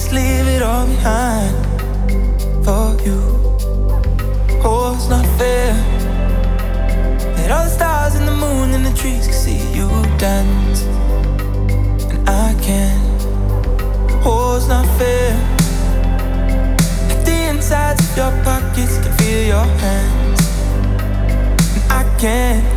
just leave it all behind for you. Oh, it's not fair that all the stars and the moon and the trees can see you dance and I can't. Oh, it's not fair that the insides of your pockets can feel your hands and I can't.